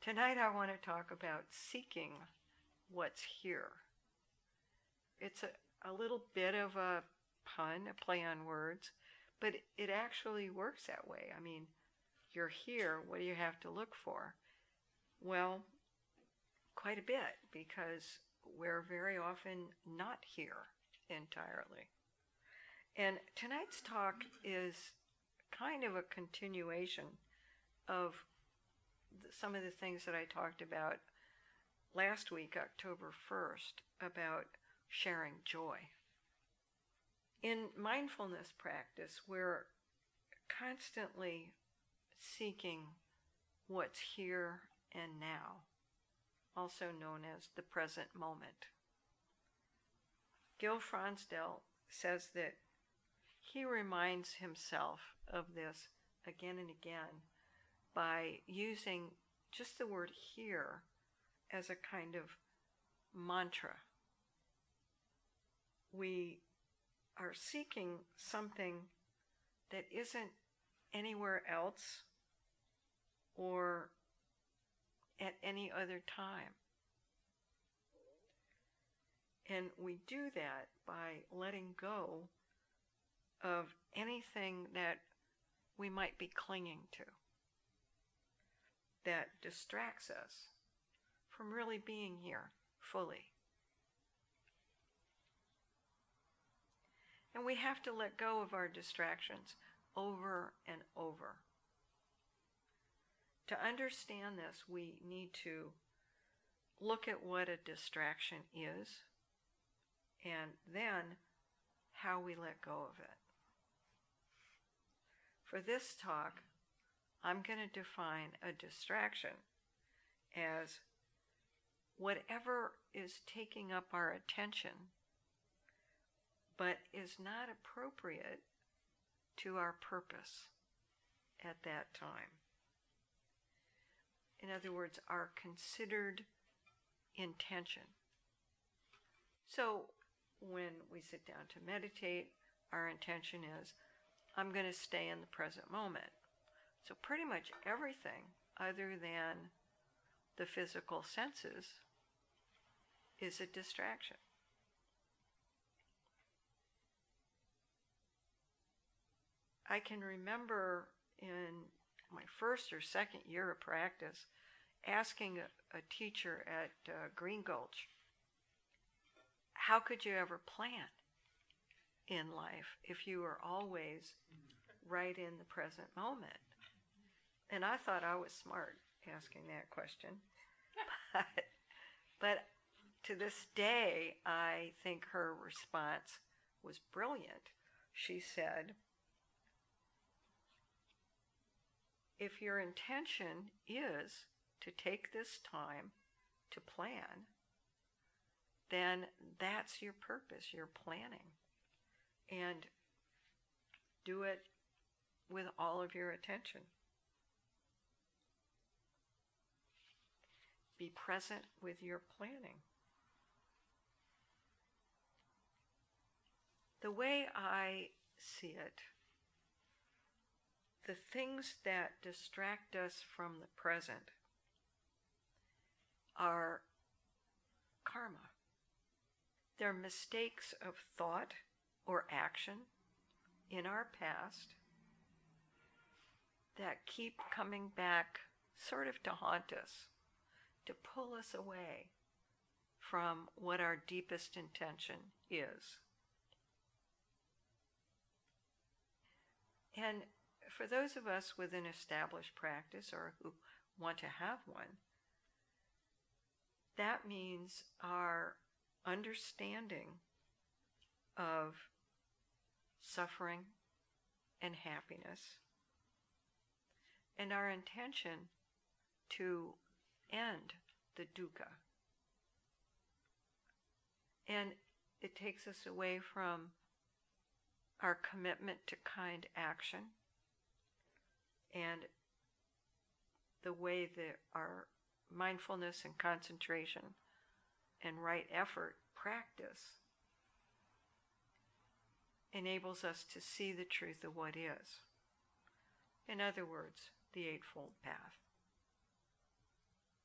Tonight I want to talk about seeking what's here. It's a little bit of a pun, a play on words, but it actually works that way. I mean, you're here, what do you have to look for? Well, quite a bit, because we're very often not here entirely. And tonight's talk is kind of a continuation of some of the things that I talked about last week, October 1st, about sharing joy. In mindfulness practice, we're constantly seeking what's here and now, also known as the present moment. Gil Fronsdal says that he reminds himself of this again and again by using just the word here as a kind of mantra. We are seeking something that isn't anywhere else or at any other time. And we do that by letting go of anything that we might be clinging to that distracts us from really being here fully. And we have to let go of our distractions over and over. To understand this, we need to look at what a distraction is and then how we let go of it. For this talk, I'm going to define a distraction as whatever is taking up our attention but is not appropriate to our purpose at that time. In other words, our considered intention. So when we sit down to meditate, our intention is, I'm going to stay in the present moment. So pretty much everything other than the physical senses is a distraction. I can remember in my first or second year of practice asking a teacher at Green Gulch, how could you ever plan in life if you were always right in the present moment? And I thought I was smart asking that question. But to this day, I think her response was brilliant. She said, if your intention is to take this time to plan, then that's your purpose, you're planning. And do it with all of your attention. Be present with your planning. The way I see it, the things that distract us from the present are karma. They're mistakes of thought or action in our past that keep coming back sort of to haunt us, to pull us away from what our deepest intention is. And for those of us with an established practice or who want to have one, that means our understanding of suffering and happiness and our intention to end the dukkha. And it takes us away from our commitment to kind action and the way that our mindfulness and concentration and right effort practice enables us to see the truth of what is. In other words, the Eightfold Path.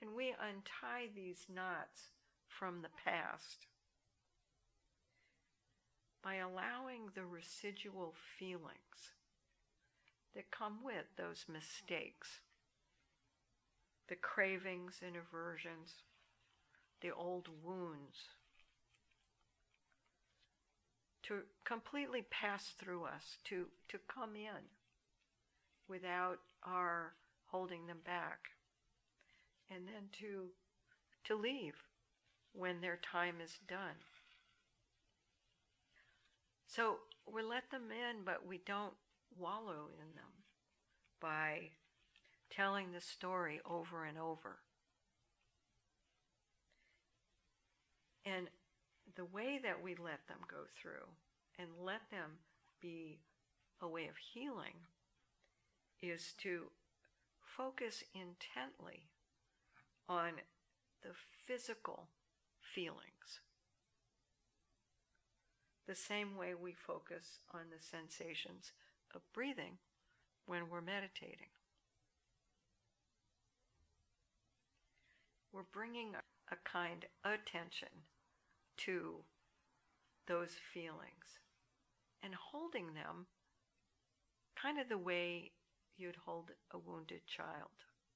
And we untie these knots from the past by allowing the residual feelings that come with those mistakes, the cravings and aversions, the old wounds, to completely pass through us, to come in without our holding them back, and then to leave when their time is done. So we let them in, but we don't wallow in them by telling the story over and over. And the way that we let them go through and let them be a way of healing is to focus intently on the physical feelings, the same way we focus on the sensations of breathing when we're meditating. We're bringing a kind attention to those feelings and holding them kind of the way you'd hold a wounded child.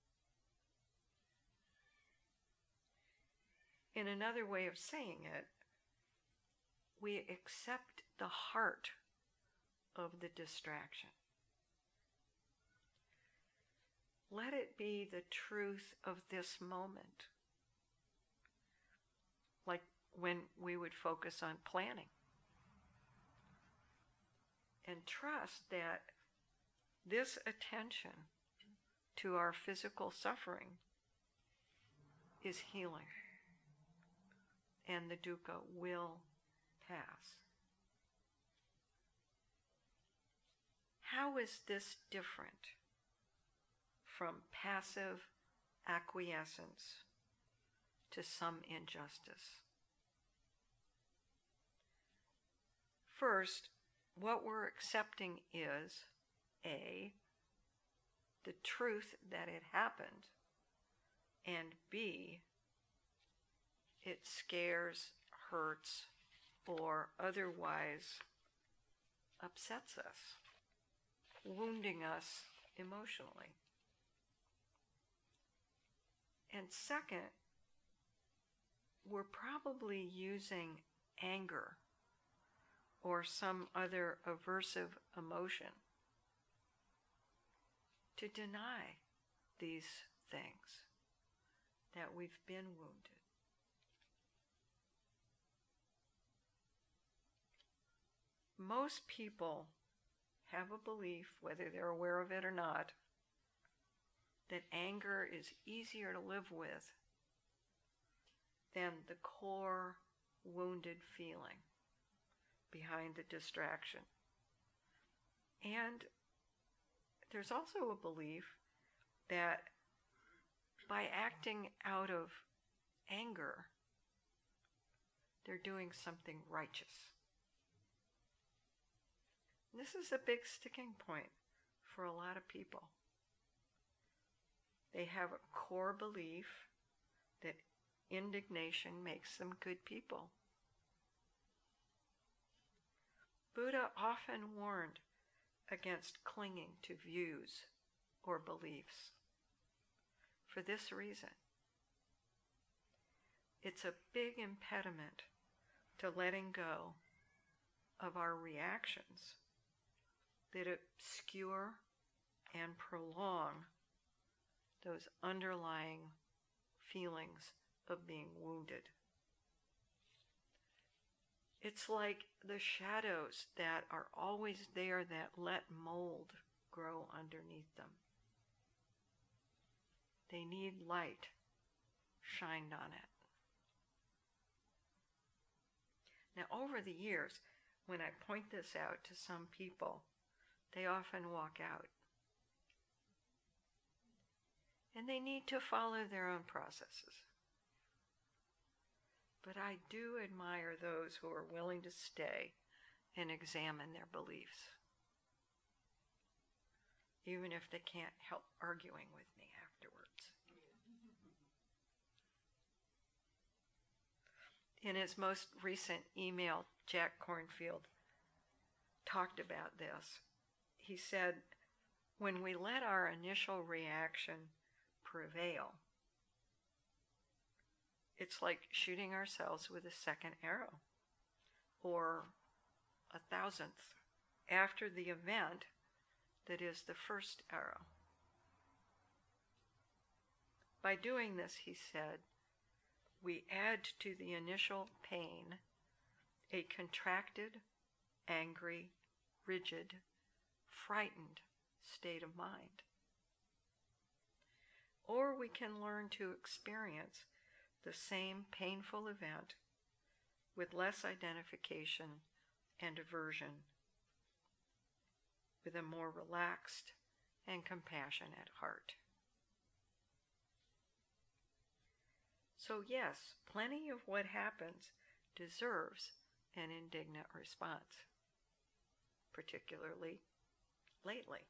In another way of saying it, we accept the heart of the distraction. Let it be the truth of this moment. Like when we would focus on planning. And trust that this attention to our physical suffering is healing. And the dukkha will pass. How is this different from passive acquiescence to some injustice? First, what we're accepting is A, the truth that it happened, and B, it scares, hurts, or otherwise upsets us, wounding us emotionally. And second, we're probably using anger or some other aversive emotion to deny these things that we've been wounded. Most people have a belief, whether they're aware of it or not, that anger is easier to live with than the core wounded feeling behind the distraction. And there's also a belief that by acting out of anger, they're doing something righteous. This is a big sticking point for a lot of people. They have a core belief that indignation makes them good people. Buddha often warned against clinging to views or beliefs for this reason. It's a big impediment to letting go of our reactions that obscure and prolong those underlying feelings of being wounded. It's like the shadows that are always there that let mold grow underneath them. They need light shined on it. Now, over the years, when I point this out to some people, they often walk out. And they need to follow their own processes. But I do admire those who are willing to stay and examine their beliefs, even if they can't help arguing with me afterwards. In his most recent email, Jack Kornfield talked about this. He said, when we let our initial reaction prevail, it's like shooting ourselves with a second arrow, or 1,000th after the event that is the first arrow. By doing this, he said, we add to the initial pain a contracted, angry, rigid, frightened state of mind. Or we can learn to experience the same painful event with less identification and aversion, with a more relaxed and compassionate heart. So yes, plenty of what happens deserves an indignant response, particularly lately.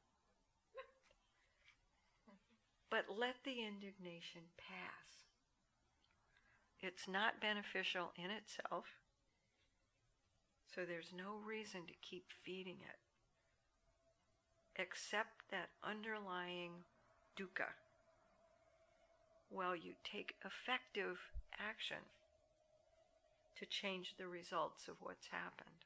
But let the indignation pass. It's not beneficial in itself, so there's no reason to keep feeding it. Accept that underlying dukkha while you take effective action to change the results of what's happened.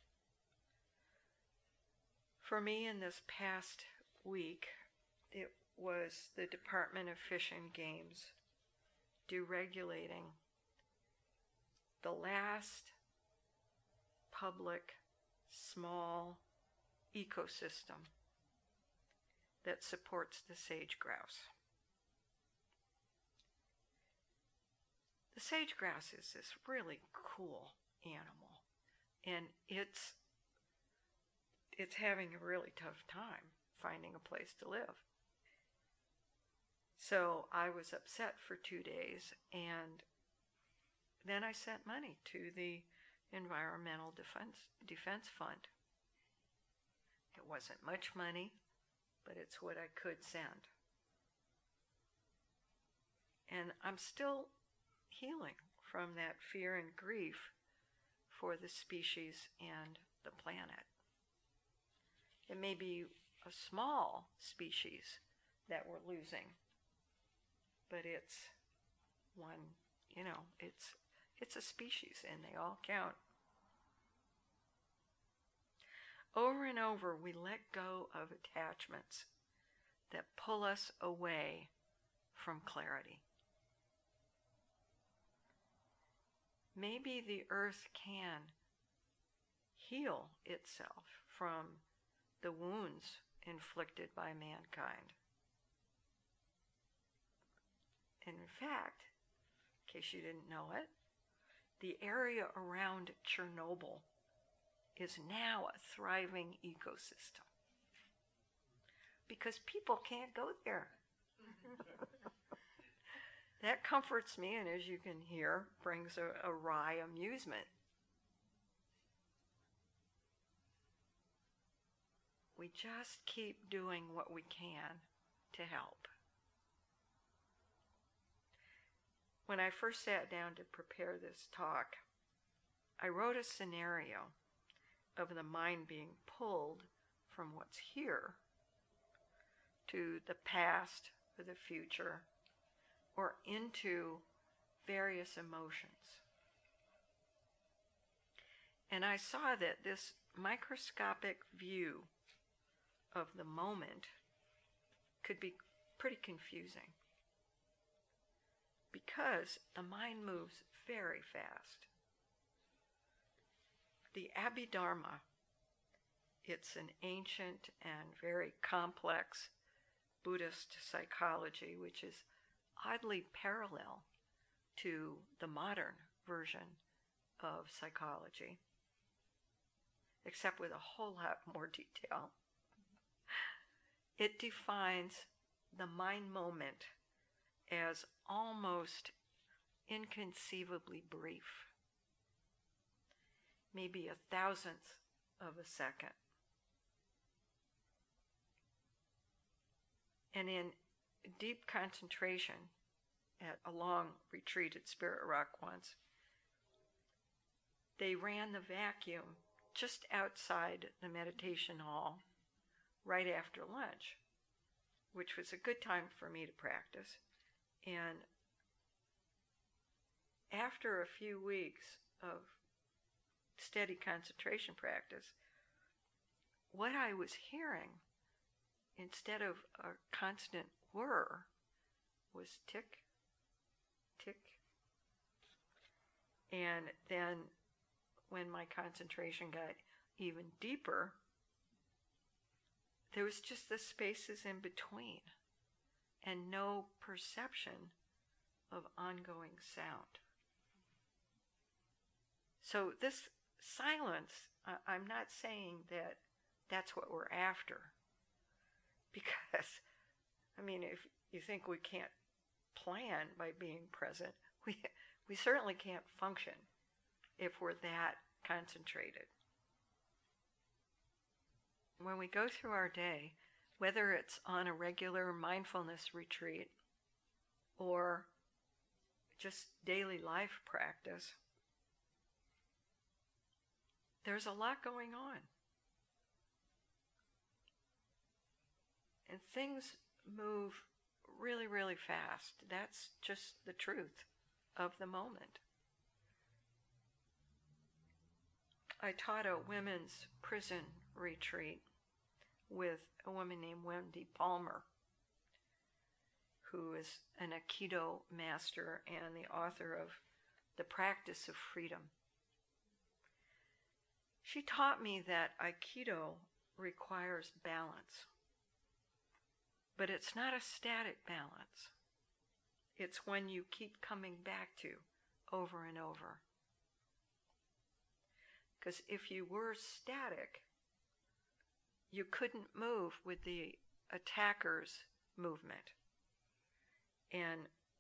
For me, in this past week, it was the Department of Fish and Game's deregulating the last public small ecosystem that supports the sage grouse. The sage grouse is this really cool animal, and it's having a really tough time finding a place to live. So I was upset for 2 days, and then I sent money to the Environmental Defense Fund. It wasn't much money, but it's what I could send. And I'm still healing from that fear and grief for the species and the planet. It may be a small species that we're losing, but it's one, it's a species, and they all count. Over and over, we let go of attachments that pull us away from clarity. Maybe the earth can heal itself from the wounds inflicted by mankind. And in fact, in case you didn't know it, the area around Chernobyl is now a thriving ecosystem because people can't go there. That comforts me, and as you can hear, brings a wry amusement. We just keep doing what we can to help. When I first sat down to prepare this talk, I wrote a scenario of the mind being pulled from what's here to the past or the future, or into various emotions. And I saw that this microscopic view of the moment could be pretty confusing, because the mind moves very fast. The Abhidharma, it's an ancient and very complex Buddhist psychology, which is oddly parallel to the modern version of psychology, except with a whole lot more detail. It defines the mind moment as almost inconceivably brief, maybe 1,000th of a second. And in deep concentration at a long retreat at Spirit Rock once, they ran the vacuum just outside the meditation hall right after lunch, which was a good time for me to practice. And after a few weeks of steady concentration practice, what I was hearing, instead of a constant whir, was tick, tick. And then when my concentration got even deeper, there was just the spaces in between and no perception of ongoing sound. So this silence, I'm not saying that that's what we're after, because, I mean, if you think we can't plan by being present, we certainly can't function if we're that concentrated. When we go through our day, whether it's on a regular mindfulness retreat or just daily life practice, there's a lot going on. And things move really, really fast. That's just the truth of the moment. I taught a women's prison retreat with a woman named Wendy Palmer, who is an Aikido master and the author of The Practice of Freedom. She taught me that Aikido requires balance, but it's not a static balance. It's one you keep coming back to over and over. Because if you were static, you couldn't move with the attacker's movement. And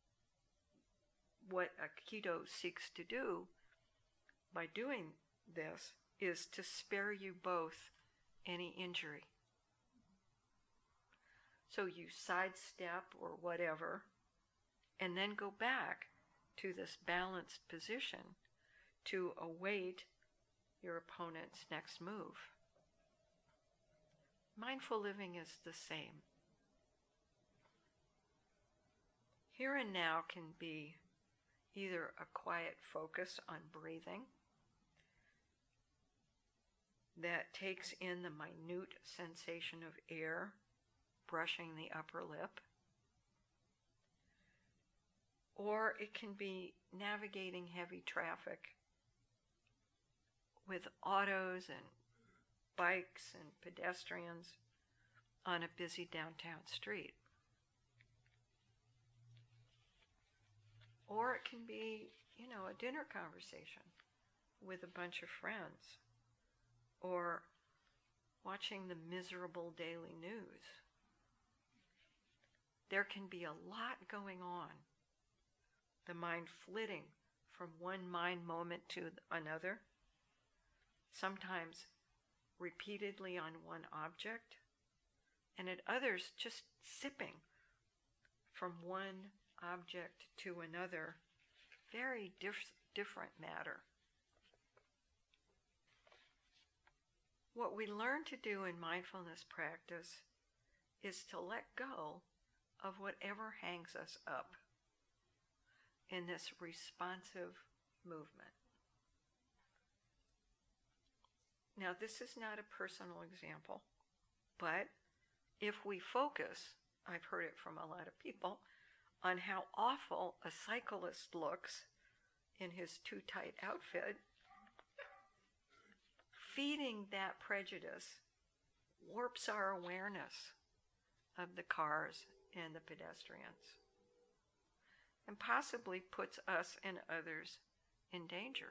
what Aikido seeks to do by doing this is to spare you both any injury. So you sidestep or whatever, and then go back to this balanced position to await your opponent's next move. Mindful living is the same. Here and now can be either a quiet focus on breathing that takes in the minute sensation of air brushing the upper lip, or it can be navigating heavy traffic with autos and bikes and pedestrians on a busy downtown street. Or it can be, a dinner conversation with a bunch of friends, or watching the miserable daily news. There can be a lot going on. The mind flitting from one mind moment to another, sometimes repeatedly on one object, and at others just sipping from one object to another. Very different matter. What we learn to do in mindfulness practice is to let go of whatever hangs us up in this responsive movement. Now, this is not a personal example, but if we focus, I've heard it from a lot of people, on how awful a cyclist looks in his too tight outfit, feeding that prejudice warps our awareness of the cars and the pedestrians, and possibly puts us and others in danger.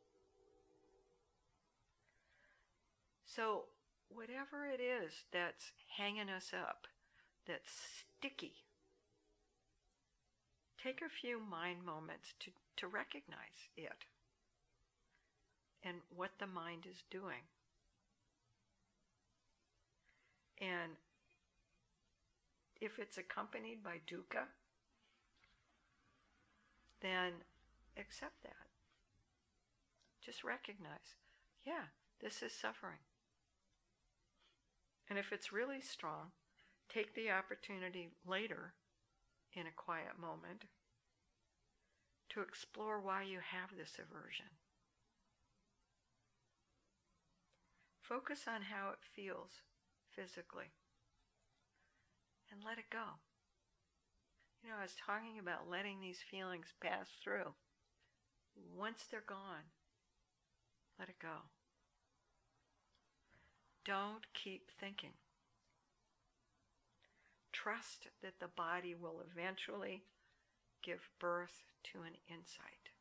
So whatever it is that's hanging us up, that's sticky, take a few mind moments to recognize it and what the mind is doing. And if it's accompanied by dukkha, then accept that. Just recognize, yeah, this is suffering. And if it's really strong, take the opportunity later, in a quiet moment, to explore why you have this aversion. Focus on how it feels physically and let it go. I was talking about letting these feelings pass through. Once they're gone, let it go. Don't keep thinking. Trust that the body will eventually give birth to an insight.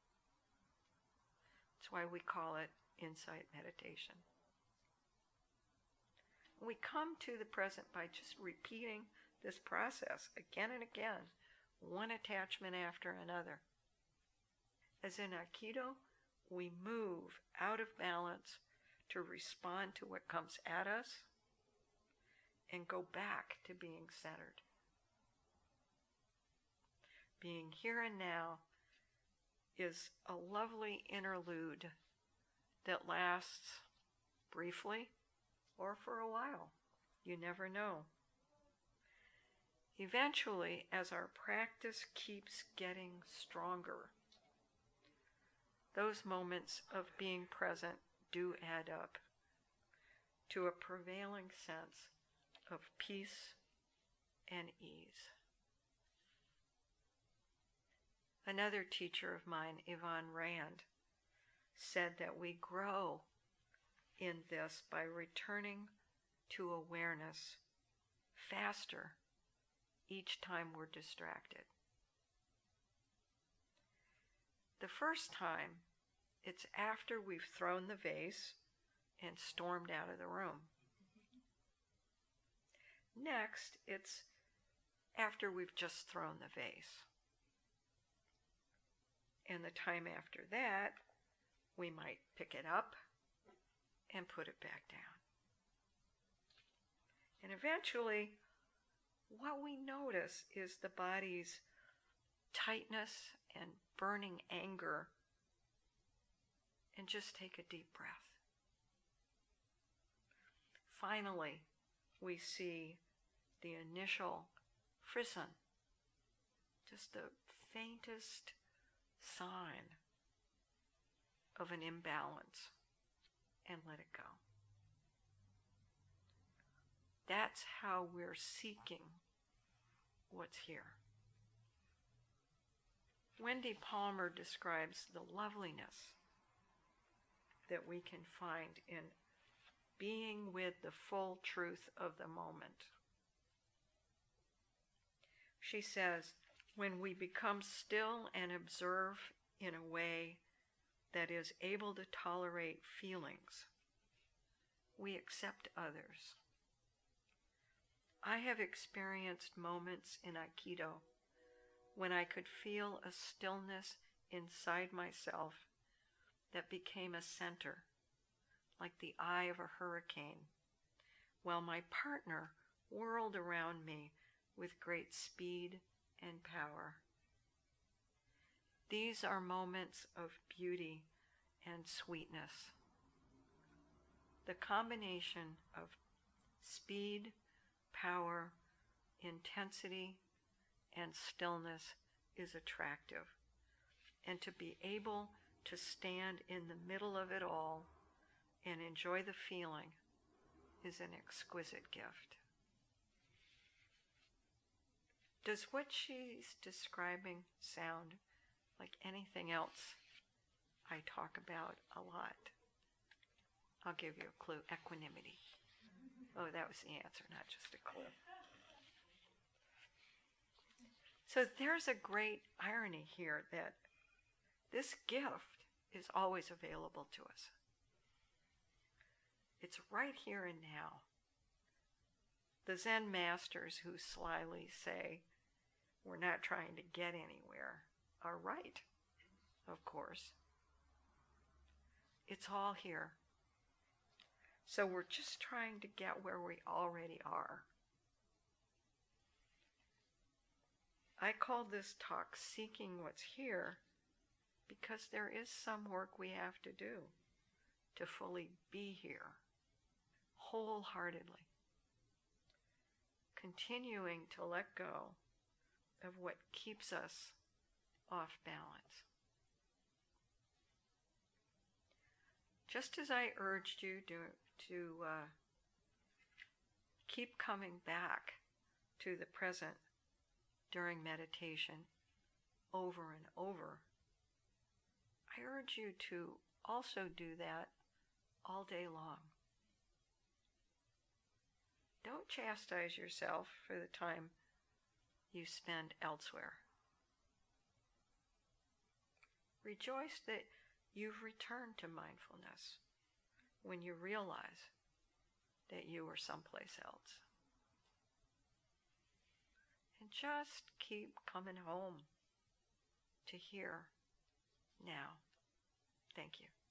That's why we call it insight meditation. We come to the present by just repeating this process again and again, one attachment after another. As in Aikido, we move out of balance to respond to what comes at us and go back to being centered. Being here and now is a lovely interlude that lasts briefly or for a while. You never know. Eventually, as our practice keeps getting stronger, those moments of being present do add up to a prevailing sense of peace and ease. Another teacher of mine, Yvonne Rand, said that we grow in this by returning to awareness faster each time we're distracted. The first time, it's after we've thrown the vase and stormed out of the room. Next, it's after we've just thrown the vase. And the time after that, we might pick it up and put it back down. And eventually, what we notice is the body's tightness and burning anger, and just take a deep breath. Finally, we see the initial frisson, just the faintest sign of an imbalance, and let it go. That's how we're seeking what's here. Wendy Palmer describes the loveliness that we can find in being with the full truth of the moment. She says, when we become still and observe in a way that is able to tolerate feelings, we accept others. I have experienced moments in Aikido when I could feel a stillness inside myself that became a center, like the eye of a hurricane, while my partner whirled around me with great speed and power. These are moments of beauty and sweetness. The combination of speed, power, intensity, and stillness is attractive. And to be able to stand in the middle of it all and enjoy the feeling is an exquisite gift. Does what she's describing sound like anything else I talk about a lot? I'll give you a clue. Equanimity. Oh, that was the answer, not just a clue. So there's a great irony here that this gift is always available to us. It's right here and now. The Zen masters who slyly say, we're not trying to get anywhere, are right, of course. It's all here. So we're just trying to get where we already are. I call this talk Seeking What's Here because there is some work we have to do to fully be here, wholeheartedly. Continuing to let go of what keeps us off balance. Just as I urged you to keep coming back to the present during meditation over and over, I urge you to also do that all day long. Don't chastise yourself for the time you spend elsewhere. Rejoice that you've returned to mindfulness when you realize that you were someplace else. And just keep coming home to here now. Thank you.